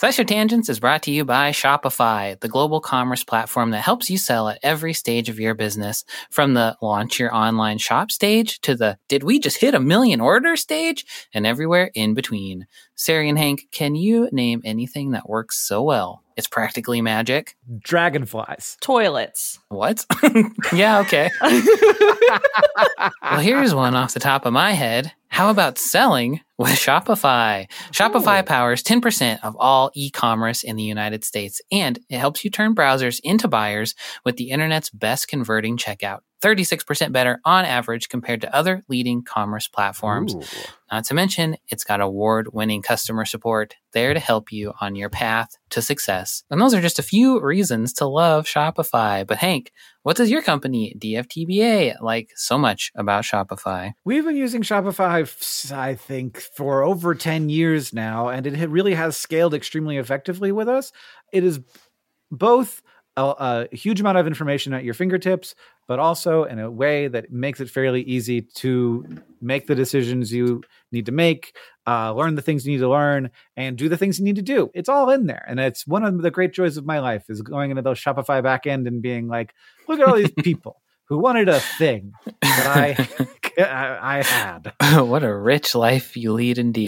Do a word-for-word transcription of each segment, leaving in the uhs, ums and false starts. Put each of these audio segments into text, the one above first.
SciShow Tangents is brought to you by Shopify, the global commerce platform that helps you sell at every stage of your business, from the launch your online shop stage to the did we just hit a million orders stage, and everywhere in between. Sari and Hank, can you name anything that works so well it's practically magic? Dragonflies. Toilets. What? Yeah, okay. Well, here's one off the top of my head. How about selling with Shopify? Shopify Ooh. powers ten percent of all e-commerce in the United States, and it helps you turn browsers into buyers with the internet's best converting checkout. thirty-six percent better on average compared to other leading commerce platforms. Ooh. Not to mention, it's got award-winning customer support there to help you on your path to success. And those are just a few reasons to love Shopify. But Hank, what does your company, D F T B A, like so much about Shopify? We've been using Shopify, I think, for over ten years now, and it really has scaled extremely effectively with us. It is both a, a huge amount of information at your fingertips, but also in a way that makes it fairly easy to make the decisions you need to make, uh, learn the things you need to learn, and do the things you need to do. It's all in there. And it's one of the great joys of my life is going into those Shopify backend and being like, look at all these people who wanted a thing that I, I, I had. What a rich life you lead indeed.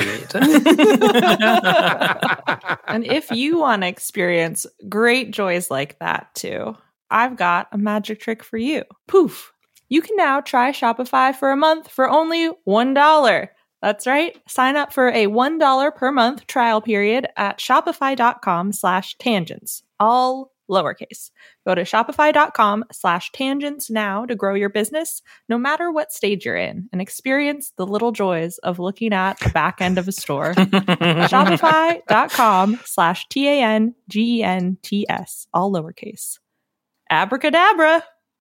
And if you want to experience great joys like that too, I've got a magic trick for you. Poof! You can now try Shopify for a month for only one dollar. That's right. Sign up for a one dollar per month trial period at shopify.com slash tangents. All lowercase. Go to shopify.com slash tangents now to grow your business, no matter what stage you're in, and experience the little joys of looking at the back end of a store. Shopify.com slash T-A-N-G-E-N-T-S. All lowercase. Abracadabra.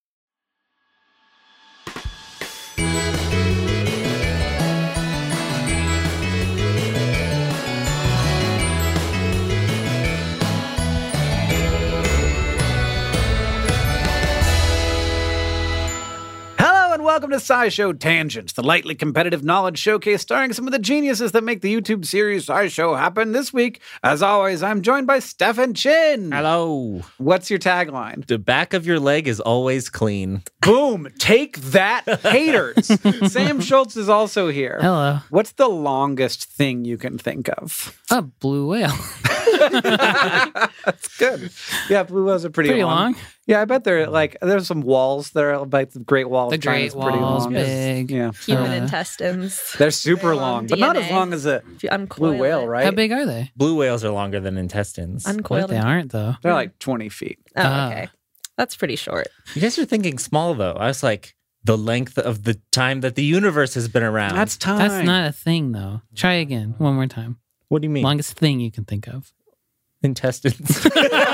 Welcome to SciShow Tangents, the lightly competitive knowledge showcase starring some of the geniuses that make the YouTube series SciShow happen. This week, as always, I'm joined by Stefan Chin. Hello. What's your tagline? The back of your leg is always clean. Boom. Take that, haters. Sam Schultz is also here. Hello. What's the longest thing you can think of? A blue whale. That's good. Yeah, blue whales are pretty, Pretty long. long. Yeah, I bet they're like, there's some walls that are like the Great Wall The of China Great is pretty Wall's long. big. Yeah. Human Uh, intestines. They're super Very long, long but not as D N A. long as a If you uncoil blue whale, it. right? How big are they? Blue whales are longer than intestines. Uncoil What, they them. aren't, though. They're like twenty feet. Oh, Ah. okay. That's pretty short. You guys are thinking small, though. I was like, the length of the time that the universe has been around. That's time. That's not a thing, though. Try again. One more time. What do you mean? Longest thing you can think of. Intestines.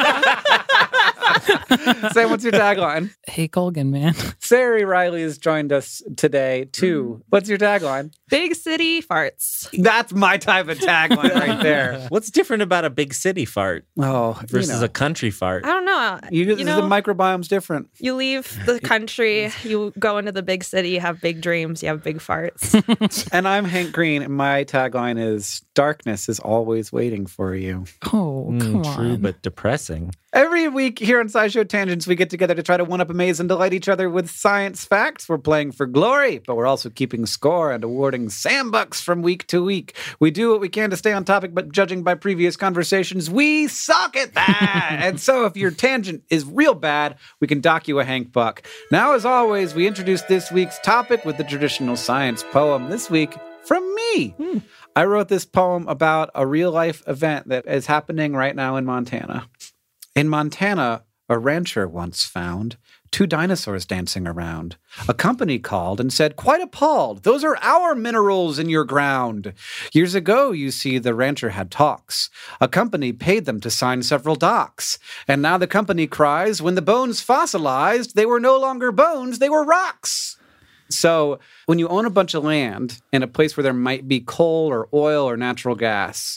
Sam, what's your tagline? Hey, Colgan, man. Sari Riley has joined us today, too. What's your tagline? Big city farts. That's my type of tagline right there. What's different about a big city fart Oh, versus you know. a country fart? I don't know. You, You the know, microbiome's different. you leave the country, you go into the big city, you have big dreams, you have big farts. And I'm Hank Green, and my tagline is, darkness is always waiting for you. Oh, Mm, come true, on. but depressing. Every week here on SciShow Tangents, we get together to try to one-up, amaze, and delight each other with science facts. We're playing for glory, but we're also keeping score and awarding Sambucks from week to week. We do what we can to stay on topic, but judging by previous conversations, we suck at that. And so if your tangent is real bad, we can dock you a Hank Buck. Now, as always, we introduce this week's topic with the traditional science poem. This week, from me. Hmm. I wrote this poem about a real-life event that is happening right now in Montana. In Montana, a rancher once found two dinosaurs dancing around. A company called and said, quite appalled, those are our minerals in your ground. Years ago, you see, the rancher had talks. A company paid them to sign several docs. And now the company cries, when the bones fossilized, they were no longer bones, they were rocks. So when you own a bunch of land in a place where there might be coal or oil or natural gas,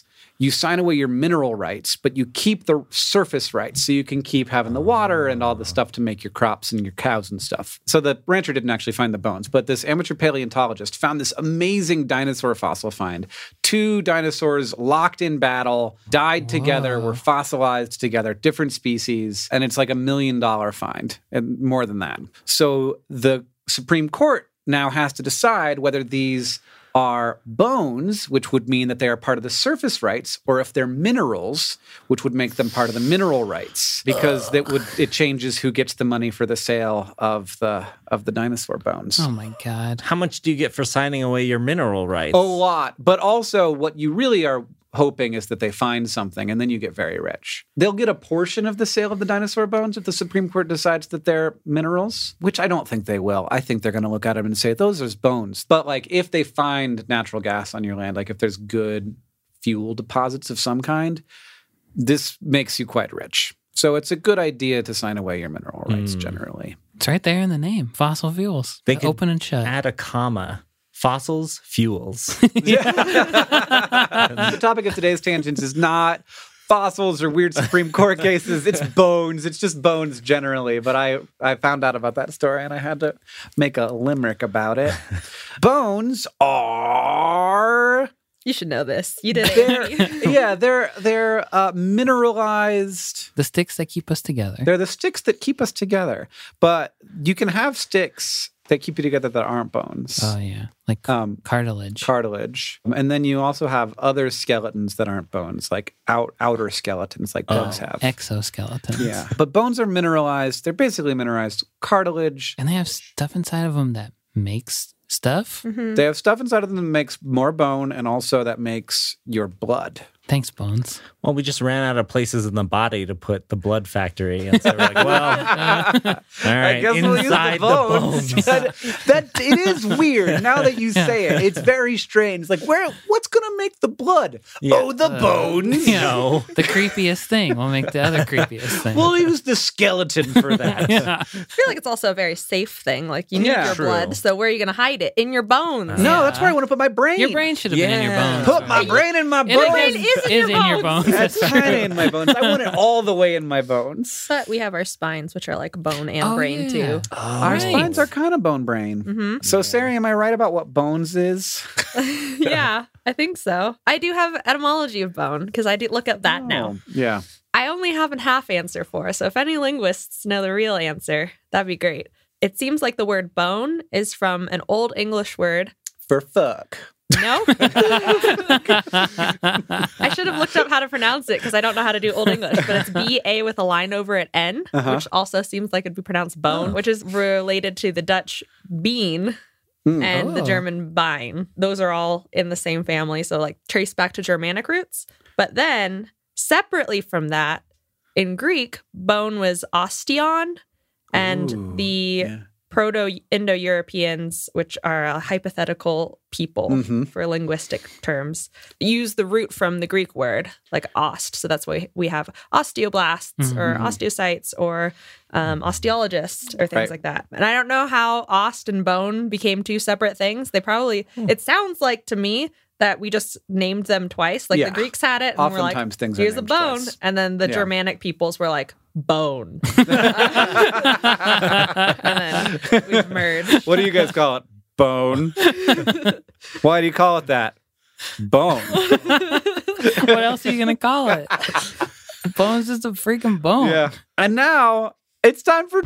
you sign away your mineral rights, but you keep the surface rights, so you can keep having the water and all the stuff to make your crops and your cows and stuff. So the rancher didn't actually find the bones, but this amateur paleontologist found this amazing dinosaur fossil find. Two dinosaurs locked in battle, died together, were fossilized together, different species, and it's like a million dollar find, and more than that. So the Supreme Court now has to decide whether these are bones, which would mean that they are part of the surface rights, or if they're minerals, which would make them part of the mineral rights, because that would it changes who gets the money for the sale of the of the dinosaur bones. Oh my God. How much do you get for signing away your mineral rights? A lot. But also what you really are hoping is that they find something and then you get very rich. They'll get a portion of the sale of the dinosaur bones if the Supreme Court decides that they're minerals, which I don't think they will. I think they're going to look at them and say, those are bones. But like if they find natural gas on your land, like if there's good fuel deposits of some kind, this makes you quite rich. So it's a good idea to sign away your mineral rights Mm. generally. It's right there in the name. Fossil fuels. They could Open and shut. Add a comma. Fossils, fuels. The topic of today's tangents is not fossils or weird Supreme Court cases. It's bones. It's just bones generally. But I, I found out about that story and I had to make a limerick about it. Bones are... You should know this. You did They're, it. yeah, they're they're uh, mineralized. The sticks that keep us together. They're the sticks that keep us together. But you can have sticks that keep you together that aren't bones. Oh, yeah. Like Um, cartilage. cartilage. And then you also have other skeletons that aren't bones, like out outer skeletons like bugs Oh, have. exoskeletons. Yeah. But bones are mineralized. They're basically mineralized cartilage. And they have stuff inside of them that makes stuff. Mhm. They have stuff inside of them that makes more bone and also that makes your blood. Thanks, Bones. Well, we just ran out of places in the body to put the blood factory. And so we're like, well, uh, all right, I guess we'll use inside the the bones. bones. that, that it is weird now that you say it. It's very strange. It's like, where? What's gonna make the blood? Yeah. Oh, the Uh, bones. Yeah. No. The creepiest thing will make the other creepiest thing. We'll use the skeleton for that. yeah. I feel like it's also a very safe thing. Like you need Yeah. your True. blood, so where are you going to hide it? In your bones. No, Yeah. that's where I want to put my brain. Your brain should have been in your Yeah. bones. Put my brain in my And bones. it brain is, is in is your in your bones. That's kind of in my bones. I want it all the way in my bones. But we have our spines, which are like bone and Oh, brain yeah. too. Our Right. spines are kind of bone brain. hmm So, Sarah, am I right about what bones is? yeah, I think so. I do have etymology of bone because I did look at that now. Oh, yeah. I only have a half answer for. So if any linguists know the real answer, that'd be great. It seems like the word bone is from an Old English word. For fuck. No? I should have looked up how to pronounce it because I don't know how to do Old English, but it's B A with a line over at N, Uh-huh. which also seems like it'd be pronounced bone, which is related to the Dutch bean Mm. and the Oh. German bein. Those are all in the same family, so like trace back to Germanic roots. But then separately from that, in Greek, bone was ostion, and Ooh, the yeah. Proto-Indo-Europeans, which are a hypothetical people Mhm. for linguistic terms, use the root from the Greek word, like ost. So that's why we have osteoblasts or Mhm. osteocytes or um, osteologists or things Right. like that. And I don't know how ost and bone became two separate things. They probably, it sounds like to me that we just named them twice. Like Yeah. the Greeks had it and we're like, Oftentimes things are here's a named bone. twice. And then the Yeah. Germanic peoples were like, bone. And then we've merged. What do you guys call it? Bone. Why do you call it that? Bone. What else are you going to call it? Bones is a freaking bone. Yeah. And now it's time for.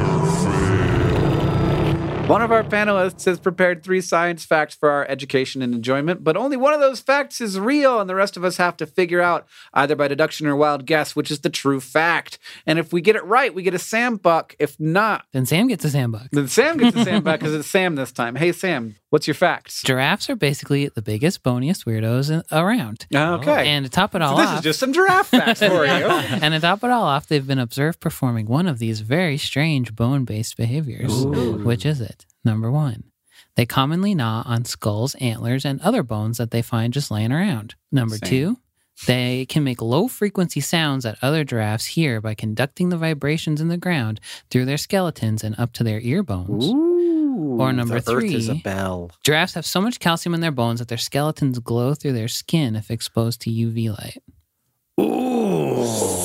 One of our panelists has prepared three science facts for our education and enjoyment, but only one of those facts is real, and the rest of us have to figure out, either by deduction or wild guess, which is the true fact. And if we get it right, we get a Sam buck. If not, Then Sam gets a sandbug. then Sam gets a Sam buck because it's Sam this time. Hey, Sam, what's your facts? Giraffes are basically the biggest, boniest weirdos in- around. Okay. And to top it all so this off, is just some giraffe facts for you. and to top it all off, they've been observed performing one of these very strange bone-based behaviors. Ooh. Which is it? Number one, they commonly gnaw on skulls, antlers, and other bones that they find just laying around. Number Same. two, they can make low-frequency sounds that other giraffes hear by conducting the vibrations in the ground through their skeletons and up to their ear bones. Ooh. Ooh, Or number the Earth is a three. bell. Giraffes have so much calcium in their bones that their skeletons glow through their skin if exposed to U V light. Ooh.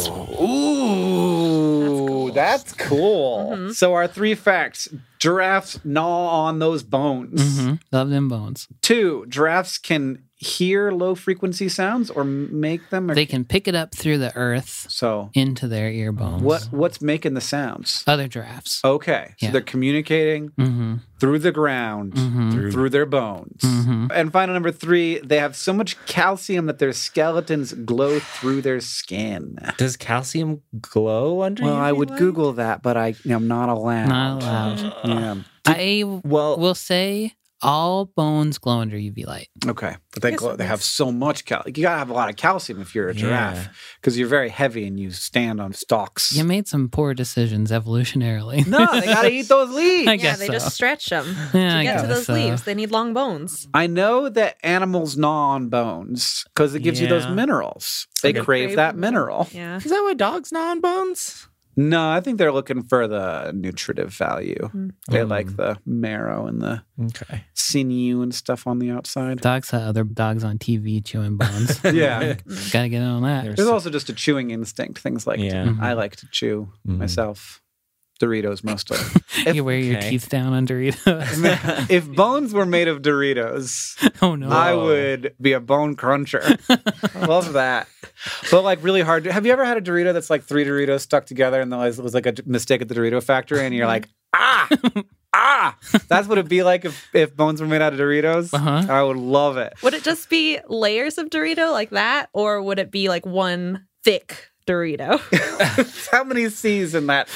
Ooh. That's cool. Mhm. So our three facts. Giraffes gnaw on those bones. Mm-hmm. Love them bones. Two, giraffes can hear low frequency sounds or m- make them. Or They can pick it up through the earth So into their ear bones. what what's making the sounds? Other giraffes. Okay. So Yeah. they're communicating Mm-hmm. through the ground, Mm-hmm. through their bones. Mhm. And final number three, they have so much calcium that their skeletons glow through their skin. Does calcium glow under Well, U V I would light? Google that, but I am not allowed. Not allowed. Yeah. I Well, will say all bones glow under U V light. Okay, but they guess glow, it they have makes- so much cal. You gotta have a lot of calcium if you're a Yeah. giraffe because you're very heavy and you stand on stalks. You made some poor decisions evolutionarily. No, they gotta eat those leaves. I Yeah, guess they so. just stretch them Yeah, I to get to guess those so. leaves. They need long bones. I know that animals gnaw on bones because it gives you those Yeah. minerals. They like a- crave Crave that them. mineral. Yeah. is that why dogs gnaw on bones? No, I think they're looking for the nutritive value. They Mm. like the marrow and the Okay. sinew and stuff on the outside. Dogs saw other dogs on T V chewing bones. Yeah. Gotta get on that. There's- There's also just a chewing instinct. Things like Yeah. I like to chew Mhm. myself. Doritos mostly. You wear your okay. teeth down on Doritos. If bones were made of Doritos, Oh no. I would be a bone cruncher. Love that. But like really hard. Have you ever had a Dorito that's like three Doritos stuck together and then it was like a mistake at the Dorito factory and you're like, ah, ah. That's what it'd be like if, if bones were made out of Doritos. Uh-huh. I would love it. Would it just be layers of Dorito like that, or would it be like one thick Dorito? How many C's in that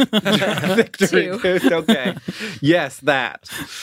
victory? Two. Dude? Okay. Yes, that.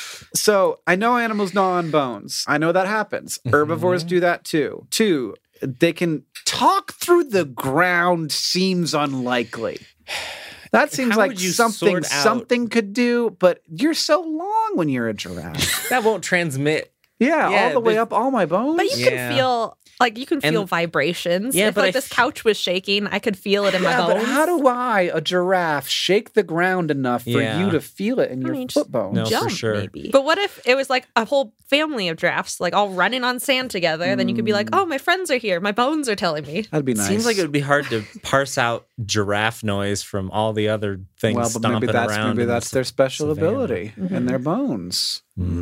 So I know animals gnaw on bones. I know that happens. Herbivores do that too. Two, they can talk through the ground seems unlikely. That seems How like would you something sort out- something could do, but you're so long when you're a giraffe. That won't transmit. Yeah, Yeah, all the way but- up all my bones. But you Yeah. can feel like you can And- feel vibrations. Yeah, if but like I this f- couch was shaking, I could feel it in yeah, my but bones. how do I, a giraffe, shake the ground enough for Yeah. you to feel it in I your mean, just foot bones? No, for jump, sure. maybe. But what if it was like a whole family of giraffes, like all running on sand together? Then you could be like, Mm. "Oh, my friends are here. My bones are telling me." That'd be nice. Seems like it would be hard to parse out giraffe noise from all the other things well, but stomping maybe that's around. maybe in the that's their special savannah. ability Mm-hmm. and their bones.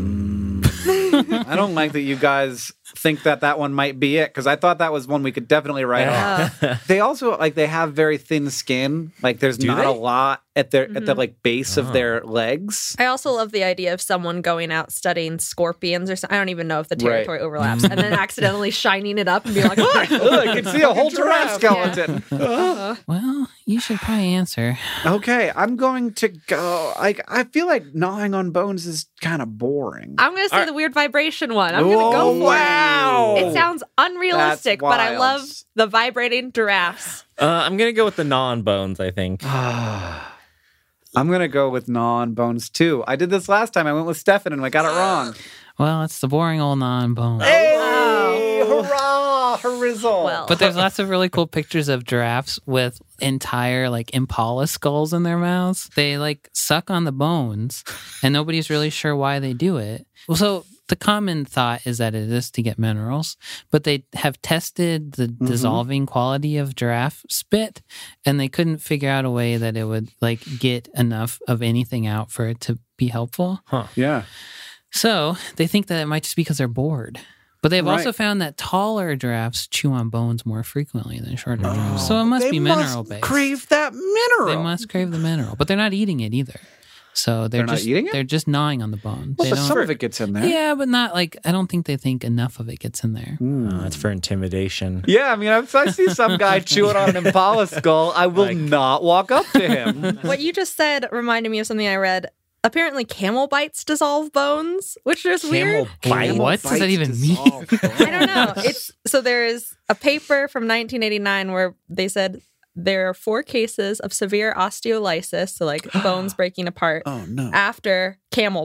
I don't like that you guys think that that one might be it because I thought that was one we could definitely write off. Uh, They also like they have very thin skin. Like there's Do not they? a lot at their at the Mhm. like base of Oh. their legs. I also love the idea of someone going out studying scorpions or something. I don't even know if the Right. territory overlaps, and then accidentally shining it up and being like, "Look, Look, I can see a whole giraffe giraffe. skeleton. Well, you should probably answer. Okay, I'm going to go. Like I feel like gnawing on bones is kind of boring. I'm going to say Alright. the weird vibration one. I'm going to go Whoa, for wow. it. It sounds unrealistic, That's but I wild. love the vibrating giraffes. Uh, I'm gonna go with the non bones. I think. I'm gonna go with gnaw on bones too. I did this last time. I went with Stefan and I got it wrong. Well, it's the boring old non-bone. Hey, hurrah, hurrizzle. Well, But there's lots of really cool pictures of giraffes with entire like impala skulls in their mouths. They like suck on the bones, and nobody's really sure why they do it. Well, so the common thought is that it is to get minerals, but they have tested the dissolving quality of giraffe spit, and they couldn't figure out a way that it would like get enough of anything out for it to be helpful. yeah. So they think that it might just be because they're bored. But they've Right. also found that taller giraffes chew on bones more frequently than shorter Oh. giraffes. So it must They be mineral based. Crave that mineral. They must crave the mineral, but they're not eating it either. So they're, They're not just eating it? they're just gnawing on the bone. Well, they but don't, some of it gets in there. yeah, but not like I don't think they think enough of it gets in there. Uh, it's for intimidation. Yeah, I mean, if I see some guy chewing on an impala skull, I will Like- not walk up to him. what you just said reminded me of something I read. Apparently, camel bites dissolve bones, which is weird. Bite? What does that even mean? I don't know. It's so there is a paper from nineteen eighty-nine where they said there are four cases of severe osteolysis, so like bones breaking apart Oh no! after camel bite.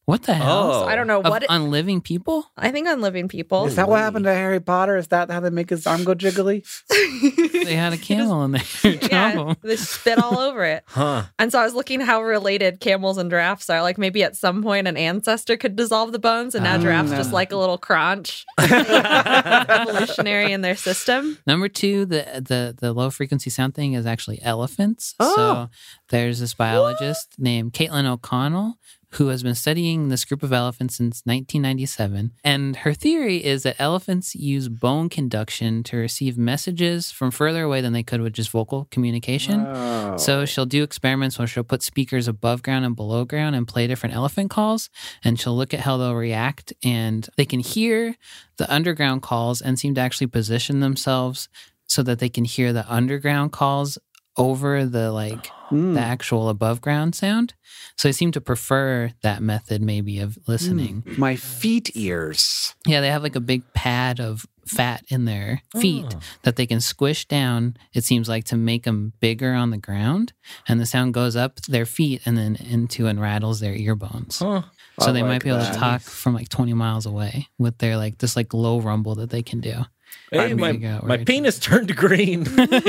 What the hell? Oh. So I don't know Of what. It, unliving people? I think unliving people. Is that what happened to Harry Potter? Is that how they make his arm go jiggly? They had a camel in there. Yeah, they spit all over it. Huh. And so I was looking how related camels and giraffes are. Like maybe at some point an ancestor could dissolve the bones, and now Um, giraffes no. just like a little crunch. Evolutionary in their system. Number two, the the the low frequency sound thing is actually elephants. Oh. So there's this biologist named Caitlin O'Connell who has been studying this group of elephants since nineteen ninety-seven. And her theory is that elephants use bone conduction to receive messages from further away than they could with just vocal communication. Oh. So she'll do experiments where she'll put speakers above ground and below ground and play different elephant calls, and she'll look at how they'll react, and they can hear the underground calls and seem to actually position themselves so that they can hear the underground calls over the like Mm. the actual above ground sound. So they seem to prefer that method maybe of listening. My feet ears. Yeah, they have like a big pad of fat in their feet Oh. that they can squish down, it seems like, to make them bigger on the ground. And the sound goes up their feet and then into and rattles their ear bones. Huh. So I they like might be able that. to talk from like twenty miles away with their like this like low rumble that they can do. Hey, I my, figure out where my it's- penis turned green.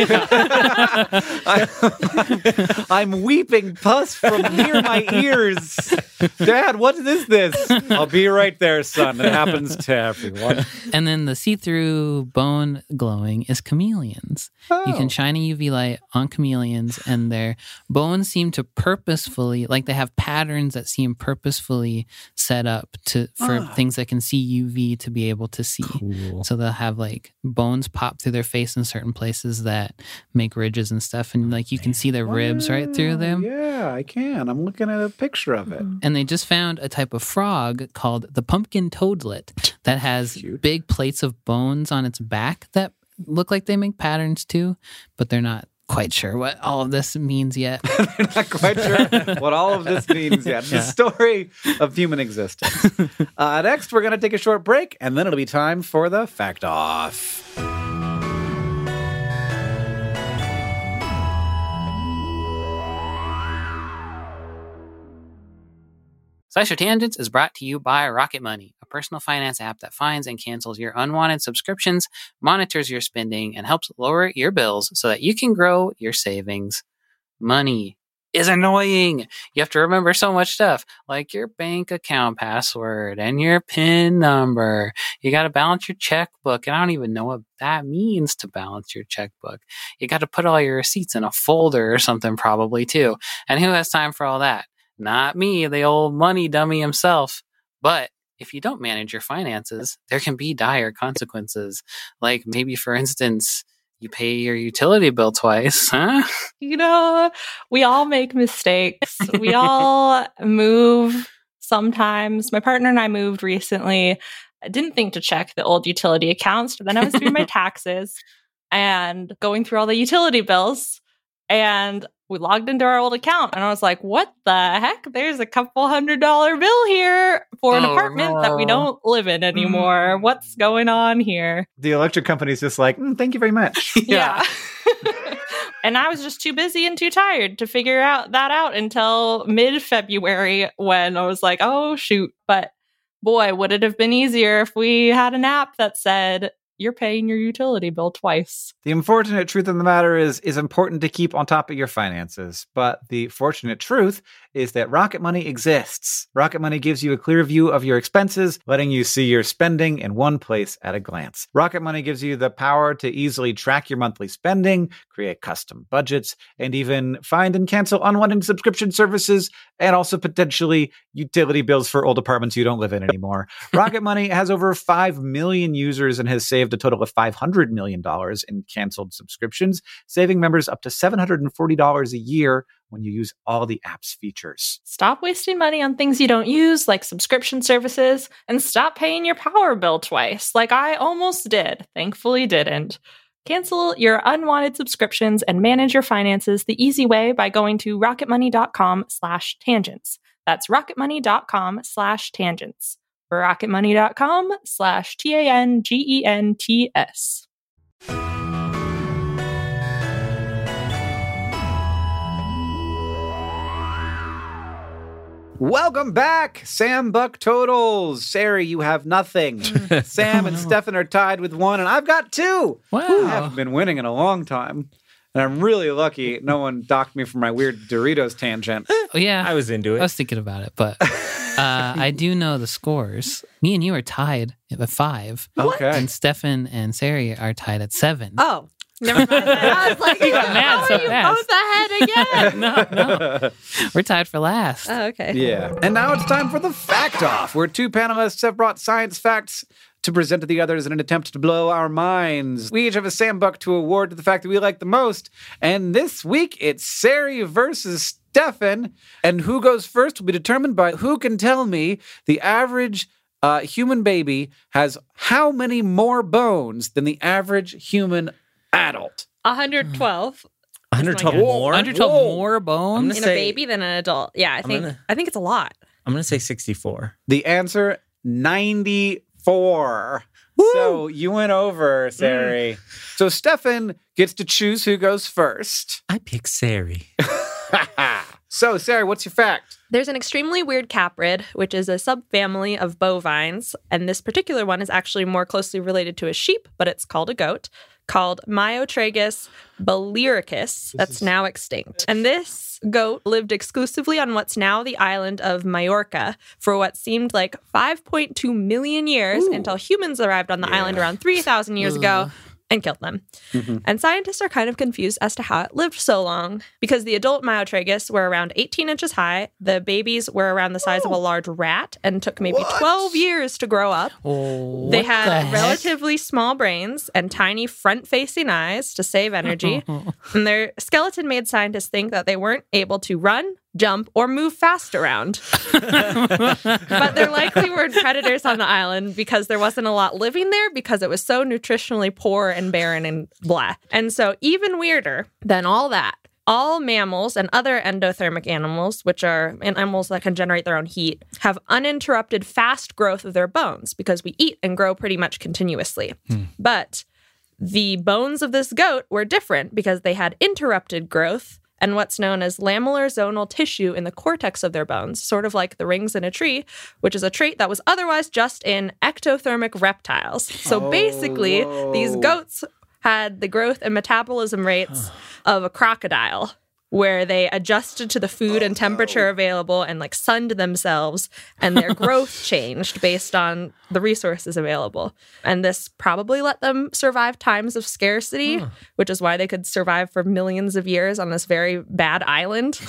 I, I'm weeping pus from near my ears. Dad, what is this? I'll be right there, son. It happens to everyone. And then the see-through bone glowing is chameleons. You can Oh. shine a U V light on chameleons, and their bones seem to purposefully, like they have patterns that seem purposefully set up to for Ah. things that can see U V to be able to see. Cool. So they'll have like bones pop through their face in certain places that make ridges and stuff, and like you can see their ribs right through Wow, them. Yeah, I can. I'm looking at a picture of it. And they just found a type of frog called the pumpkin toadlet that has Cute. big plates of bones on its back that look like they make patterns too, but they're not quite sure what all of this means yet. They're not quite sure what all of this means yet. The Yeah. story of human existence. Uh, next, we're going to take a short break, and then it'll be time for the Fact Off. Slasher Tangents is brought to you by Rocket Money, a personal finance app that finds and cancels your unwanted subscriptions, monitors your spending, and helps lower your bills so that you can grow your savings. Money is annoying. You have to remember so much stuff, like your bank account password and your PIN number. You got to balance your checkbook, and I don't even know what that means to balance your checkbook. You got to put all your receipts in a folder or something probably too. And who has time for all that? Not me, the old money dummy himself. But if you don't manage your finances, there can be dire consequences. Like maybe, for instance, you pay your utility bill twice, huh? You know, we all make mistakes. We all move sometimes. My partner and I moved recently. I didn't think to check the old utility accounts, but then I was doing my taxes and going through all the utility bills. And we logged into our old account, and I was like, what the heck? There's a couple hundred dollar bill here for an Oh, apartment that we no. don't live in anymore. What's going on here? The electric company's just like, mm, thank you very much. Yeah. And I was just too busy and too tired to figure out that out until mid-February, when I was like, oh, shoot. But boy, would it have been easier if we had an app that said, you're paying your utility bill twice. The unfortunate truth of the matter is, is important to keep on top of your finances. But the fortunate truth is that Rocket Money exists. Rocket Money gives you a clear view of your expenses, letting you see your spending in one place at a glance. Rocket Money gives you the power to easily track your monthly spending, create custom budgets, and even find and cancel unwanted subscription services, and also potentially utility bills for old apartments you don't live in anymore. Rocket Money has over five million users and has saved a total of five hundred million dollars in canceled subscriptions, saving members up to seven hundred forty dollars a year when you use all the app's features. Stop wasting money on things you don't use, like subscription services, and stop paying your power bill twice, like I almost did. Thankfully didn't. Cancel your unwanted subscriptions and manage your finances the easy way by going to rocketmoney.com slash tangents. That's rocketmoney.com slash tangents. rocketmoney.com slash T A N G E N T S. Welcome back, Sam Buck Totals. Sari, you have nothing. Sam and Stefan are tied with one, and I've got two. Wow. I haven't been winning in a long time. And I'm really lucky no one docked me for my weird Doritos tangent. Oh, yeah. I was into I it. was thinking about it, but uh, I do know the scores. Me and you are tied at five. Okay. And Stefan and Sari are tied at seven. Oh, never mind. I was like, You got mad how so are you fast. both ahead again? no, no. We're tied for last. Oh, okay. Yeah. And now it's time for the Fact Off, where two panelists have brought science facts to present to the others in an attempt to blow our minds. We each have a Sam Buck to award to the fact that we like the most. And this week, it's Sari versus Stefan. And who goes first will be determined by who can tell me the average uh, human baby has how many more bones than the average human adult. one hundred twelve one hundred twelve Whoa, more. one hundred twelve Whoa. more bones? I'm in gonna a say- baby than an adult. Yeah, I think gonna- I think it's a lot. I'm going to say sixty-four. The answer, ninety-four. So you went over, Sari. So Stefan gets to choose who goes first. I pick Sari. So, Sari, what's your fact? There's an extremely weird caprid, which is a subfamily of bovines, and this particular one is actually more closely related to a sheep, but it's called a goat, called Myotragus balyricus, that's now extinct. And this goat lived exclusively on what's now the island of Majorca for what seemed like five point two million years until humans arrived on the island around three thousand years ago and killed them. Mm-hmm. And scientists are kind of confused as to how it lived so long because the adult Myotragus were around eighteen inches high. The babies were around the size of a large rat and took maybe twelve years to grow up. Oh, They what the had heck? relatively small brains and tiny front-facing eyes to save energy. And their skeleton made scientists think that they weren't able to run, jump, or move fast around. But there likely were predators on the island because there wasn't a lot living there because it was so nutritionally poor and barren and blah. And so even weirder than all that, all mammals and other endothermic animals, which are animals that can generate their own heat, have uninterrupted fast growth of their bones because we eat and grow pretty much continuously. But the bones of this goat were different because they had interrupted growth and what's known as lamellar zonal tissue in the cortex of their bones, sort of like the rings in a tree, which is a trait that was otherwise just in ectothermic reptiles. So Oh, basically, whoa. these goats had the growth and metabolism rates of a crocodile, where they adjusted to the food and temperature available and like sunned themselves, and their growth changed based on the resources available. And this probably let them survive times of scarcity, which is why they could survive for millions of years on this very bad island.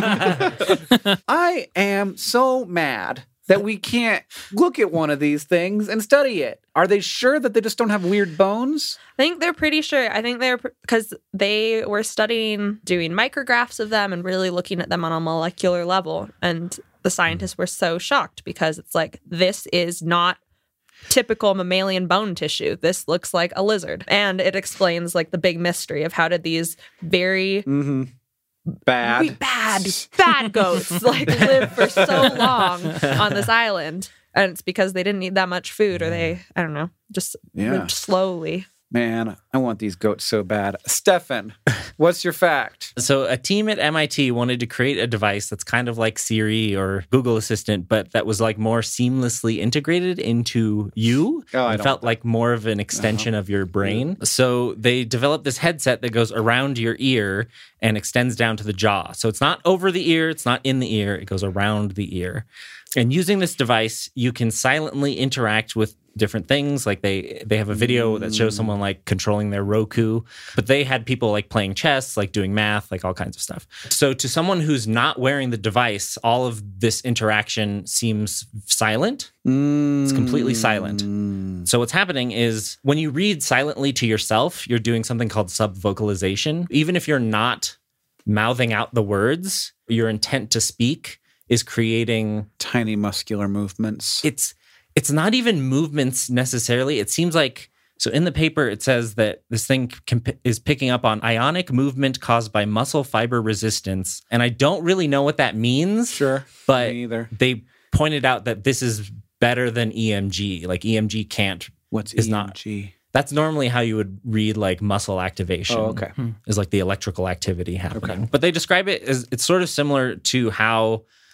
I am so mad that we can't look at one of these things and study it. Are they sure that they just don't have weird bones? I think they're pretty sure. I think they're because they were studying doing micrographs of them and really looking at them on a molecular level. And the scientists were so shocked because it's like, this is not typical mammalian bone tissue. This looks like a lizard. And it explains like the big mystery of how did these very Mm-hmm. Bad. really bad, bad goats like live for so long on this island. And it's because they didn't eat that much food or they, I don't know, just Yeah. lived slowly. Man, I want these goats so bad. Stefan, what's your fact? So a team at M I T wanted to create a device that's kind of like Siri or Google Assistant, but that was like more seamlessly integrated into you. Oh, I and don't felt want like more of an extension of your brain. So they developed this headset that goes around your ear and extends down to the jaw. So it's not over the ear, it's not in the ear, it goes around the ear. And using this device, you can silently interact with different things. Like they they have a video that shows someone like controlling their Roku, but they had people like playing chess, like doing math, like all kinds of stuff. So to someone who's not wearing the device, all of this interaction seems silent. It's completely silent. So what's happening is when you read silently to yourself, you're doing something called subvocalization. Even if you're not mouthing out the words, your intent to speak is creating Tiny muscular movements. it's it's not even movements necessarily. It seems like so in the paper it says that this thing can, is picking up on ionic movement caused by muscle fiber resistance, and I don't really know what that means. Sure. but Me either. they pointed out that this is better than E M G. Like E M G can't. What's is E M not- G? That's normally how you would read like muscle activation. Oh, okay. Is like the electrical activity happening. Okay. But they describe it as it's sort of similar to how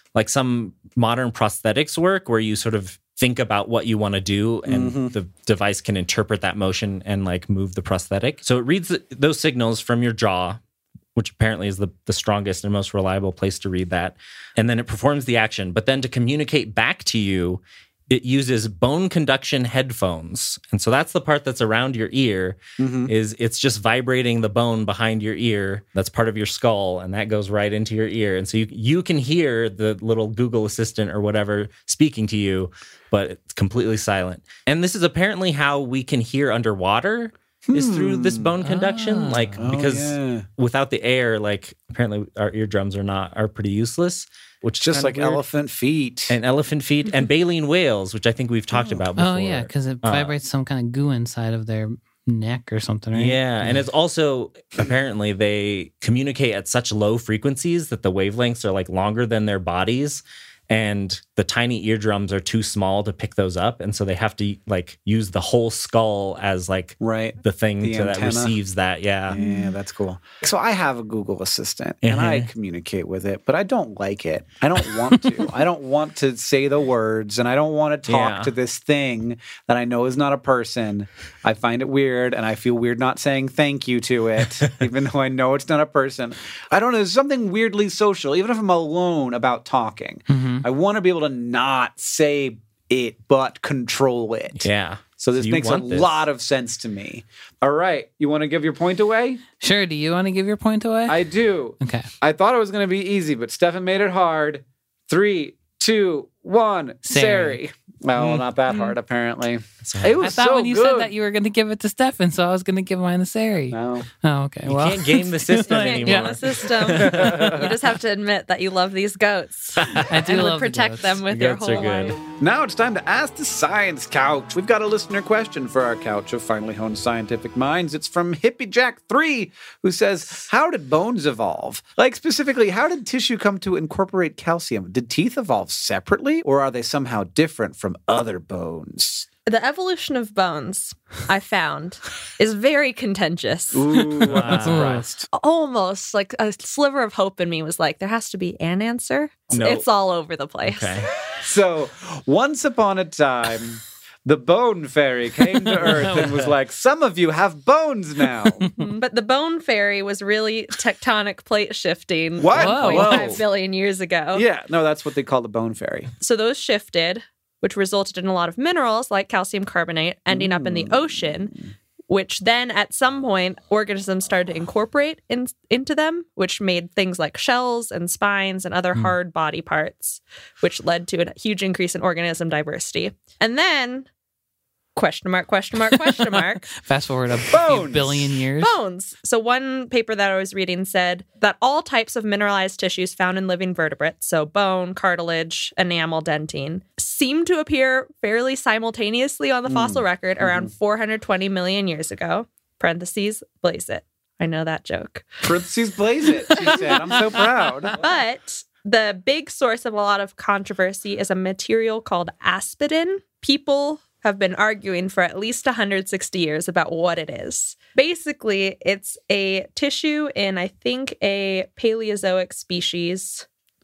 like some modern prosthetics work where you sort of think about what you want to do and Mm-hmm. the device can interpret that motion and like move the prosthetic. So it reads th- those signals from your jaw, which apparently is the, the strongest and most reliable place to read that. And then it performs the action. But then to communicate back to you, it uses bone conduction headphones. And so that's the part that's around your ear, Mm-hmm. is it's just vibrating the bone behind your ear. That's part of your skull, and that goes right into your ear. And so you, you can hear the little Google Assistant or whatever speaking to you, but it's completely silent. And this is apparently how we can hear underwater, is through this bone conduction. Ah. Like, Oh, because yeah. without the air, like apparently our eardrums are not, are pretty useless, which is Just kind like of weird. elephant feet. And elephant feet and baleen whales, which I think we've talked about before. Oh yeah, because it Uh, vibrates some kind of goo inside of their neck or something, right? Yeah, and it's also apparently they communicate at such low frequencies that the wavelengths are like longer than their bodies, and the tiny eardrums are too small to pick those up, and so they have to like use the whole skull as like right. the thing The to, that antenna. receives that. Yeah. Yeah, that's cool. So I have a Google Assistant and I Mhm. communicate with it, but I don't like it. I don't want to. I don't want to say the words and I don't want to talk Yeah. to this thing that I know is not a person. I find it weird and I feel weird not saying thank you to it, even though I know it's not a person. I don't know. There's something weirdly social, even if I'm alone about talking. Mhm. I want to be able to not say it, but control it. Yeah. So this You makes a want this. lot of sense to me. All right. You want to give your point away? Sure. Do you want to give your point away? I do. okay. I thought it was going to be easy, but Stefan made it hard. Three, two, one. Sari. Sari. Well, not that hard, apparently. So It I was thought so when you good. said that you were going to give it to Stefan, so I was going to give mine to Sari. No. Oh, okay. you well, can't game the system You can't anymore. game the system. You just have to admit that you love these goats. I do and love would protect the them goats. with The your goats are whole good. life. Now it's time to ask the science couch. We've got a listener question for our couch of finely honed scientific minds. It's from Hippie Jack three, who says, how did bones evolve? Like specifically, how did tissue come to incorporate calcium? Did teeth evolve separately, or are they somehow different from other bones? The evolution of bones, I found, is very contentious. Ooh, I'm not Wow. surprised. Almost like a sliver of hope in me was like, there has to be an answer. No. It's all over the place. Okay. So, once upon a time, the bone fairy came to Earth and was like, some of you have bones now. But the bone fairy was really tectonic plate shifting What? Whoa. one point five Whoa. billion years ago. Yeah, no, that's what they call the bone fairy. So those shifted, which resulted in a lot of minerals like calcium carbonate ending up in the ocean, which then at some point organisms started to incorporate in, into them, which made things like shells and spines and other hard body parts, which led to a huge increase in organism diversity. And then question mark, question mark, question mark. Fast forward a few Bones. billion years. Bones. So one paper that I was reading said that all types of mineralized tissues found in living vertebrates, so bone, cartilage, enamel, dentine, seem to appear fairly simultaneously on the fossil record around four hundred twenty million years ago. Parentheses, blaze it. I know that joke. Parentheses blaze it, she said. I'm so proud. But the big source of a lot of controversy is a material called aspirin. People have been arguing for at least one hundred sixty years about what it is. Basically, it's a tissue in, I think, a Paleozoic species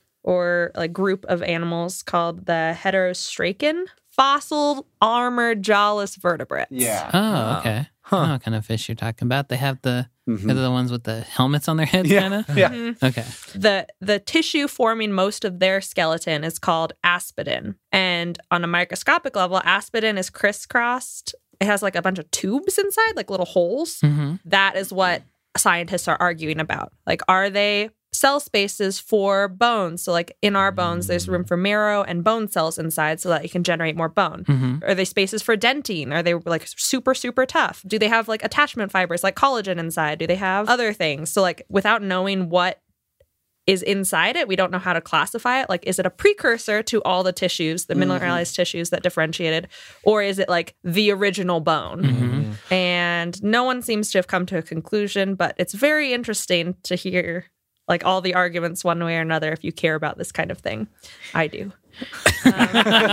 or like group of animals called the Heterostracon fossil armored jawless vertebrates. Yeah. Oh, okay. Huh. I know what kind of fish you're talking about. They have the Mhm. they're the ones with the helmets on their heads, Yeah. kind of. Yeah. Mm-hmm. Okay. The the tissue forming most of their skeleton is called aspidin. And on a microscopic level, aspidin is crisscrossed. It has like a bunch of tubes inside, like little holes. Mm-hmm. That is what scientists are arguing about. Like, are they cell spaces for bones? So like in our bones, there's room for marrow and bone cells inside so that you can generate more bone. Mm-hmm. Are they spaces for dentine? Are they like super, super tough? Do they have like attachment fibers like collagen inside? Do they have other things? So like without knowing what is inside it, we don't know how to classify it. Like, is it a precursor to all the tissues, the mineralized tissues that differentiated? Or is it like the original bone? Mm-hmm. And no one seems to have come to a conclusion, but it's very interesting to hear like all the arguments one way or another if you care about this kind of thing. I do. Um,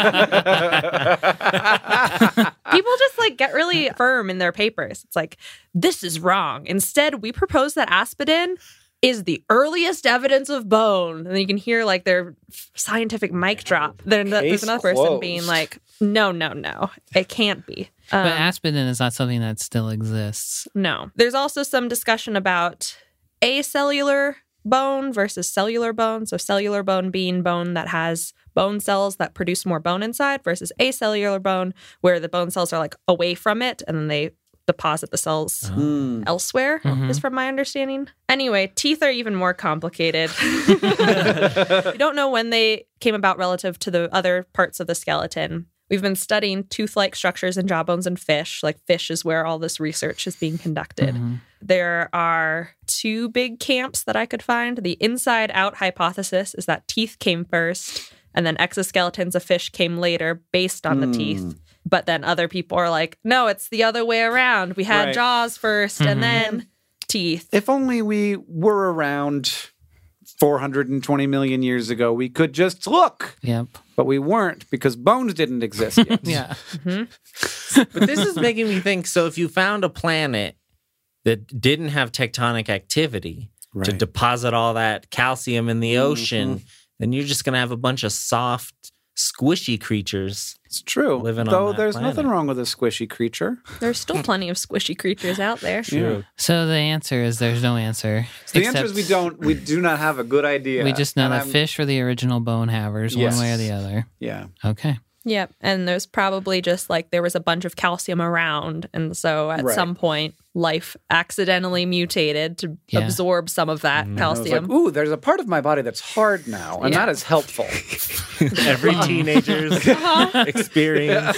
people just like get really firm in their papers. It's like, this is wrong. Instead, we propose that aspirin is the earliest evidence of bone. And then you can hear like their scientific mic drop. Then th- there's Case another person closed. being like, no, no, no, it can't be. Um, But aspirin is not something that still exists. no. There's also some discussion about acellular bone versus cellular bone. So cellular bone being bone that has bone cells that produce more bone inside versus acellular bone where the bone cells are like away from it and then they deposit the cells Hmm. elsewhere, Mhm. is from my understanding. Anyway, teeth are even more complicated. You don't know when they came about relative to the other parts of the skeleton. We've been studying tooth-like structures in jawbones and fish. Like fish is where all this research is being conducted. Mhm. There are two big camps that I could find. The inside-out hypothesis is that teeth came first, and then exoskeletons of fish came later based on the Hmm. teeth. But then other people are like, no, it's the other way around. We had Right. jaws first Mhm. and then teeth. If only we were around four hundred twenty million years ago, we could just look. Yep. But we weren't because bones didn't exist yet. Yeah. But this is making me think, so if you found a planet that didn't have tectonic activity to Right. deposit all that calcium in the ocean, then you're just going to have a bunch of soft, squishy creatures. It's true. Living on Though that there's planet. nothing wrong with a squishy creature. There's still plenty of squishy creatures out there. Yeah. So the answer is there's no answer. So the answer is we except don't. We do not have a good idea. We just know And that I'm- fish were the original bone havers, Yes. one way or the other. Yeah. Okay. Yep. And there's probably just like there was a bunch of calcium around. And so at Right. some point, life accidentally mutated to Yeah. absorb some of that I was calcium. like, ooh, there's a part of my body that's hard now, and Yeah. that is helpful. Every teenager's experience.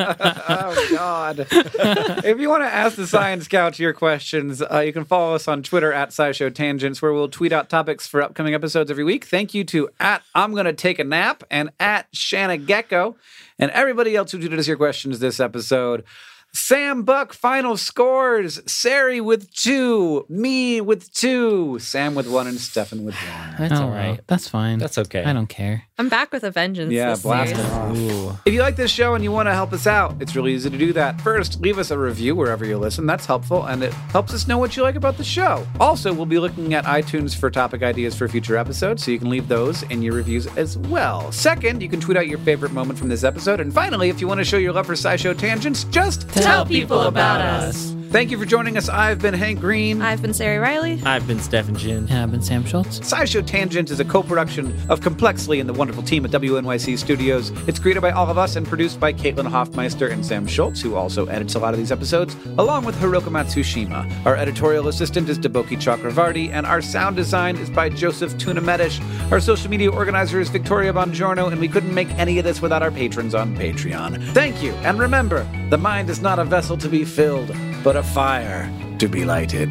Oh God! If you want to ask the Science Couch your questions, uh, you can follow us on Twitter at SciShow Tangents, where we'll tweet out topics for upcoming episodes every week. Thank you to at I'm Gonna Take a Nap and at Shanna Gecko, and everybody else who tweeted us your questions this episode. Sam Buck, final scores. Sari with two. Me with two. Sam with one and Stefan with one. That's oh, all well, right. that's fine. That's okay. I don't care. I'm back with a vengeance. Yeah, this blast series. it off. Ooh. If you like this show and you want to help us out, it's really easy to do that. First, leave us a review wherever you listen. That's helpful, and it helps us know what you like about the show. Also, we'll be looking at iTunes for topic ideas for future episodes, so you can leave those in your reviews as well. Second, you can tweet out your favorite moment from this episode. And finally, if you want to show your love for SciShow Tangents, just Tell people about us. Thank you for joining us. I've been Hank Green. I've been Sari Riley. I've been Stefan Jin. And I've been Sam Schultz. SciShow Tangent is a co-production of Complexly and the wonderful team at W N Y C Studios. It's created by all of us and produced by Caitlin Hoffmeister and Sam Schultz, who also edits a lot of these episodes, along with Hiroka Matsushima. Our editorial assistant is Deboki Chakravarti, and our sound design is by Joseph Tunamedish. Our social media organizer is Victoria Bongiorno, and we couldn't make any of this without our patrons on Patreon. Thank you, and remember, the mind is not a vessel to be filled, but a fire to be lighted.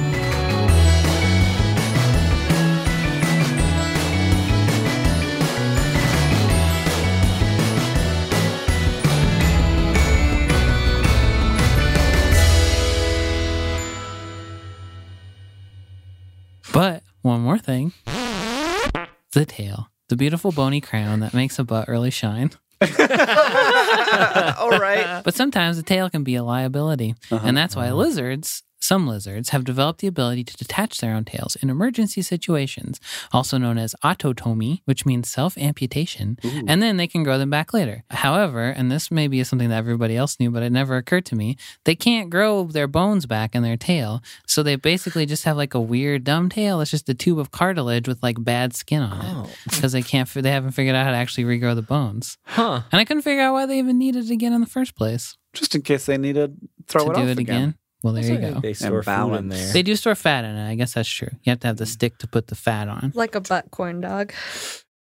But one more thing. The tail. The beautiful bony crown that makes a butt really shine. All right. But sometimes the tail can be a liability. And that's why lizards, some lizards, have developed the ability to detach their own tails in emergency situations, also known as autotomy, which means self-amputation, and then they can grow them back later. However, and this may be something that everybody else knew, but it never occurred to me, they can't grow their bones back in their tail, so they basically just have like a weird dumb tail. It's just a tube of cartilage with like bad skin on Oh. it, because they can't, they haven't figured out how to actually regrow the bones. Huh. And I couldn't figure out why they even needed it again in the first place. Just in case they need to throw to it do off it again. again. Well, there you go. They store food in balance. there. They do store fat in it. I guess that's true. You have to have the stick to put the fat on. Like a butt corn dog.